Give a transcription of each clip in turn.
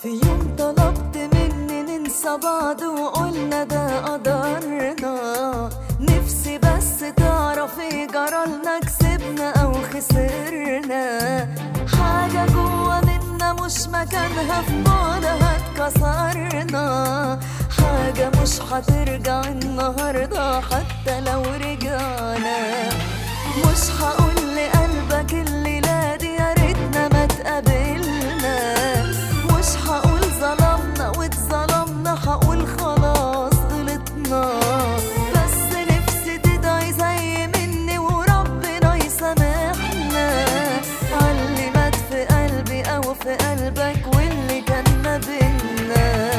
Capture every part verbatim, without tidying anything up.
في يوم طلبت مني ننسى بعض وقلنا ده قدرنا، نفسي بس تعرفي جرالنا كسبنا او خسرنا، حاجة جوا منا مش مكانها في بعضها اتكسرنا، حاجة مش هترجع النهاردة حتى لو رجعنا. مش هقول لقلبك الليلة دي يا ريتنا ما تقابلنا، مش هقول ظلمنا واتظلمنا، هقول خلاص غلطنا، بس نفسي تدعي زي مني وربنا يسامحنا عاللي مات في قلبي او في قلبك واللي كان ما بينا.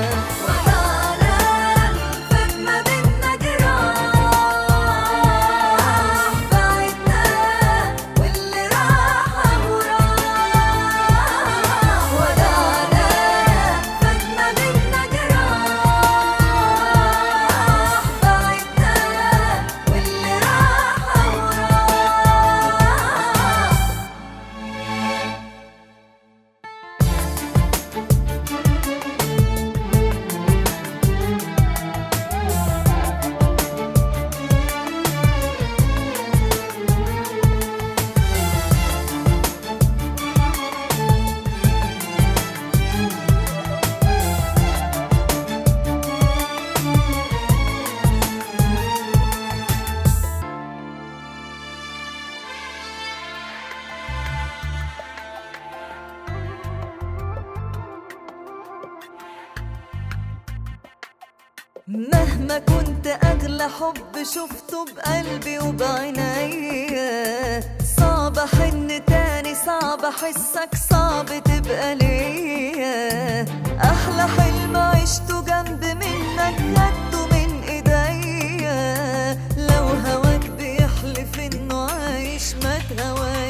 مهما كنت أغلى حب شفته بقلبي وبعنايا، صعب أحن تاني، صعب أحسك، صعب تبقى ليا، أحلى حلم عشته جنب منك خدته من إيديا، لو هواك بيحلف إنه عايش ما تهواش